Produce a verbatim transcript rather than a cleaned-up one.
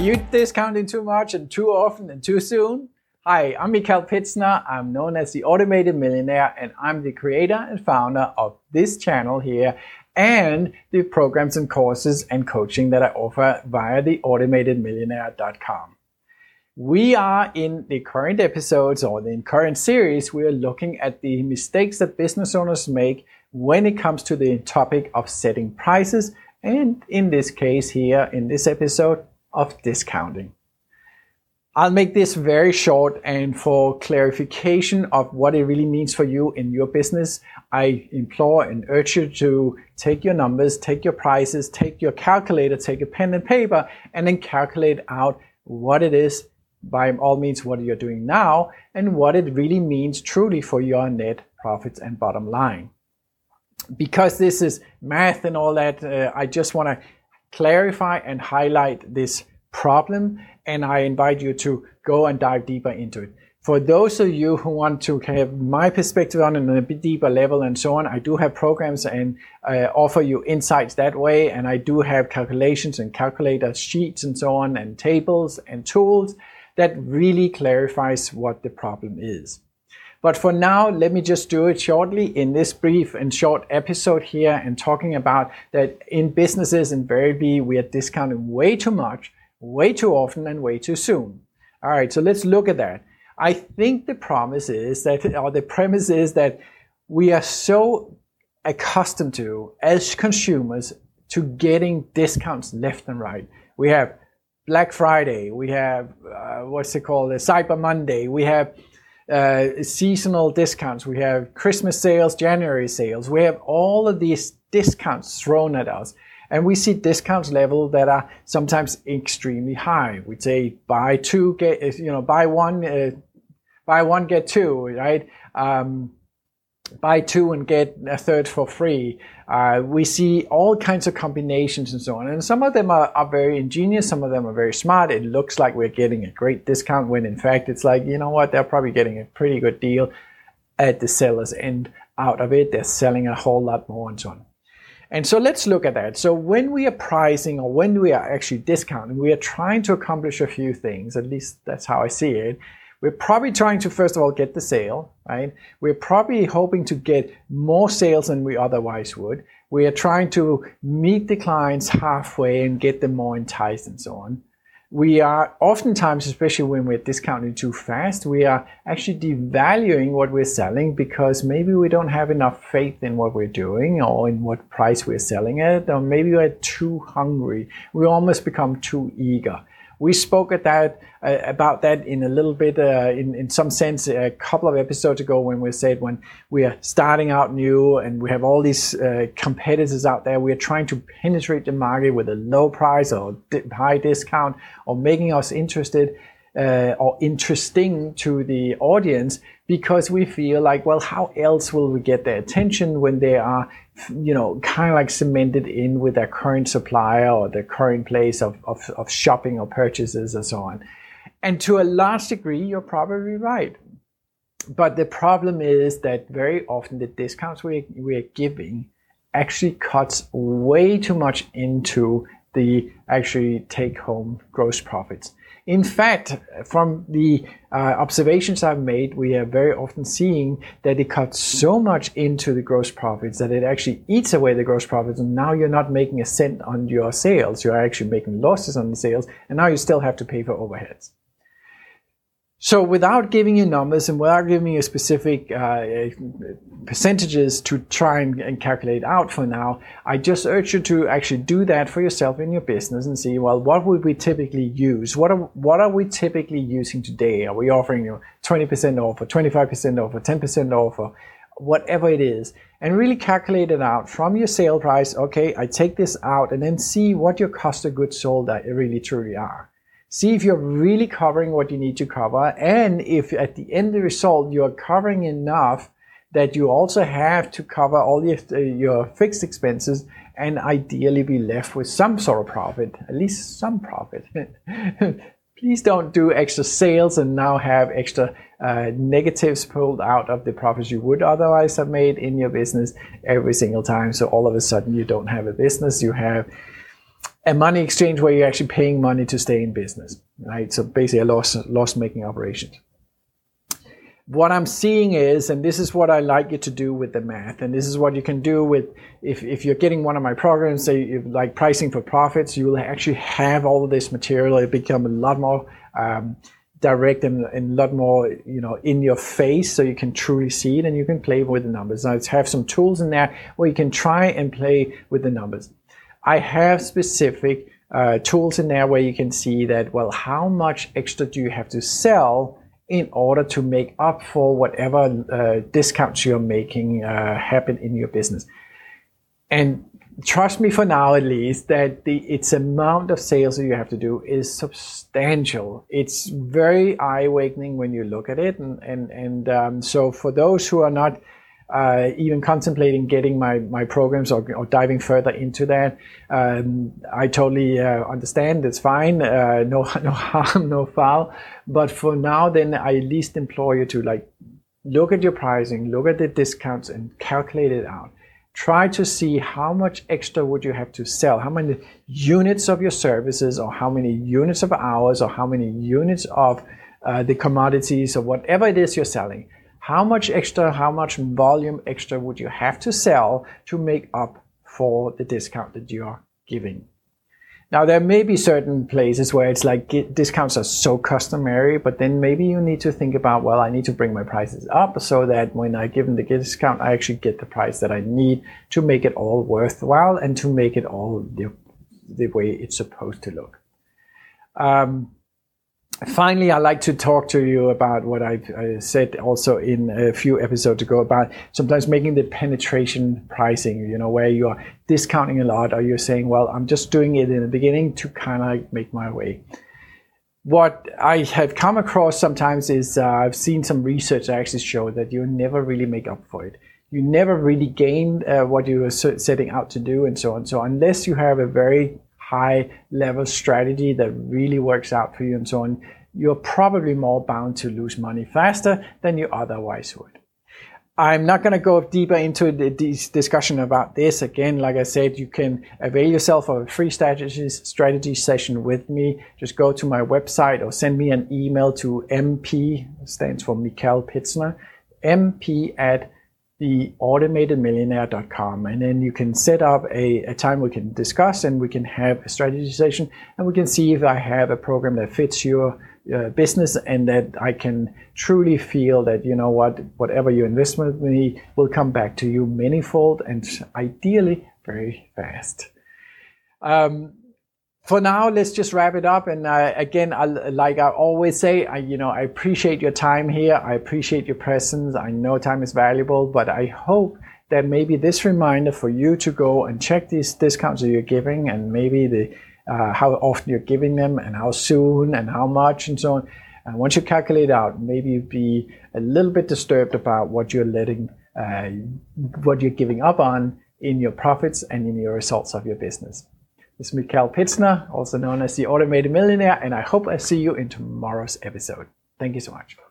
you discounting too much and too often and too soon? Hi, I'm Michael Pitsner. I'm known as the Automated Millionaire, and I'm the creator and founder of this channel here and the programs and courses and coaching that I offer via the automated millionaire dot com. We are in the current episodes or the current series, we are looking at the mistakes that business owners make when it comes to the topic of setting prices, and in this case here, in this episode, of discounting. I'll make this very short, and for clarification of what it really means for you in your business, I implore and urge you to take your numbers, take your prices, take your calculator, take a pen and paper, and then calculate out what it is, by all means what you're doing now, and what it really means truly for your net profits and bottom line. Because this is math and all that, uh, I just want to clarify and highlight this problem, and I invite you to go and dive deeper into it. For those of you who want to have my perspective on it on a bit deeper level and so on, I do have programs and uh, offer you insights that way, and I do have calculations and calculator sheets and so on, and tables and tools that really clarifies what the problem is. But for now, let me just do it shortly in this brief and short episode here, and talking about that in businesses invariably we are discounting way too much, way too often, and way too soon. All right, so let's look at that. I think the promise is that, or the premise is that we are so accustomed to, as consumers, to getting discounts left and right. We have Black Friday, we have, uh, what's it called, Cyber Monday, we have Uh, seasonal discounts, we have Christmas sales, January sales, we have all of these discounts thrown at us, and we see discounts level that are sometimes extremely high. We'd say buy two get, you know, buy one, uh, buy one get two, right? Um, buy two and get a third for free. Uh, we see all kinds of combinations and so on. And some of them are, are very ingenious. Some of them are very smart. It looks like we're getting a great discount when in fact it's like, you know what, they're probably getting a pretty good deal at the seller's end out of it. They're selling a whole lot more and so on. And so let's look at that. So when we are pricing, or when we are actually discounting, we are trying to accomplish a few things. At least that's how I see it. We're probably trying to, first of all, get the sale, right? We're probably hoping to get more sales than we otherwise would. We are trying to meet the clients halfway and get them more enticed and so on. We are oftentimes, especially when we're discounting too fast, we are actually devaluing what we're selling because maybe we don't have enough faith in what we're doing or in what price we're selling at, or maybe we're too hungry. We almost become too eager. We spoke at that uh, about that in a little bit, uh, in, in some sense, a couple of episodes ago, when we said when we are starting out new and we have all these uh, competitors out there, we are trying to penetrate the market with a low price or di- high discount, or making us interested uh, or interesting to the audience, because we feel like, well, how else will we get their attention when they are, you know, kind of like cemented in with their current supplier or their current place of, of, of shopping or purchases and so on. And to a large degree, you're probably right. But the problem is that very often the discounts we, we are giving actually cuts way too much into the actually take-home gross profits. In fact, from the uh, observations I've made, we are very often seeing that it cuts so much into the gross profits that it actually eats away the gross profits, and now you're not making a cent on your sales. You're actually making losses on the sales, and now you still have to pay for overheads. So without giving you numbers and without giving you specific uh, percentages to try and, and calculate out for now, I just urge you to actually do that for yourself in your business and see, well, what would we typically use? What are, what are we typically using today? Are we offering you twenty percent off, or twenty-five percent off, or ten percent off, or whatever it is? And really calculate it out from your sale price. Okay, I take this out, and then see what your cost of goods sold really truly are. See if you're really covering what you need to cover, and if at the end of the result you're covering enough that you also have to cover all your, uh, your fixed expenses, and ideally be left with some sort of profit, at least some profit. Please don't do extra sales and now have extra uh, negatives pulled out of the profits you would otherwise have made in your business every single time. So all of a sudden you don't have a business, you have a money exchange where you're actually paying money to stay in business, right? So basically a loss, loss-making operation. What I'm seeing is, and this is what I like you to do with the math, and this is what you can do with, if, if you're getting one of my programs, say you like pricing for profits, you will actually have all of this material. It become a lot more um, direct and, and a lot more, you know, in your face, so you can truly see it and you can play with the numbers. Now, I have some tools in there where you can try and play with the numbers. I have specific uh, tools in there where you can see that, well, how much extra do you have to sell in order to make up for whatever uh, discounts you're making uh, happen in your business. And trust me, for now at least, that the its amount of sales that you have to do is substantial. It's very eye-awakening when you look at it. And, and, and um, so for those who are not uh, even contemplating getting my, my programs or, or diving further into that, um, I totally uh, understand. It's fine. Uh, no, no harm, no foul. But for now, then I at least implore you to like look at your pricing, look at the discounts and calculate it out. Try to see how much extra would you have to sell, how many units of your services or how many units of hours or how many units of uh, the commodities or whatever it is you're selling. How much extra, how much volume extra would you have to sell to make up for the discount that you're giving? Now, there may be certain places where it's like discounts are so customary, but then maybe you need to think about, well, I need to bring my prices up so that when I give them the discount, I actually get the price that I need to make it all worthwhile and to make it all the, the way it's supposed to look. Um, Finally, I'd like to talk to you about what I've uh, said also in a few episodes ago about sometimes making the penetration pricing, you know, where you're discounting a lot or you're saying, well, I'm just doing it in the beginning to kind of make my way. What I have come across sometimes is uh, I've seen some research that actually show that you never really make up for it. You never really gain uh, what you were setting out to do and so on. So unless you have a very high level strategy that really works out for you and so on, you're probably more bound to lose money faster than you otherwise would. I'm not going to go deeper into the this discussion about this. Again, like I said, you can avail yourself of a free strategy, strategy session with me. Just go to my website or send me an email to M P, stands for Michael Pitzner, M P at the automated millionaire dot com, and then you can set up a, a time we can discuss and we can have a strategy session and we can see if I have a program that fits your uh, business and that I can truly feel that, you know what, whatever you invest with me will come back to you manyfold and ideally very fast. Um, For now, let's just wrap it up. And uh, again, I, like I always say, I, you know, I appreciate your time here. I appreciate your presence. I know time is valuable, but I hope that maybe this reminder for you to go and check these discounts that you're giving and maybe the uh, how often you're giving them and how soon and how much and so on. And once you calculate out, maybe you'd be a little bit disturbed about what you're letting, uh, what you're giving up on in your profits and in your results of your business. This is Michael Pitzner, also known as the Automated Millionaire, and I hope I see you in tomorrow's episode. Thank you so much.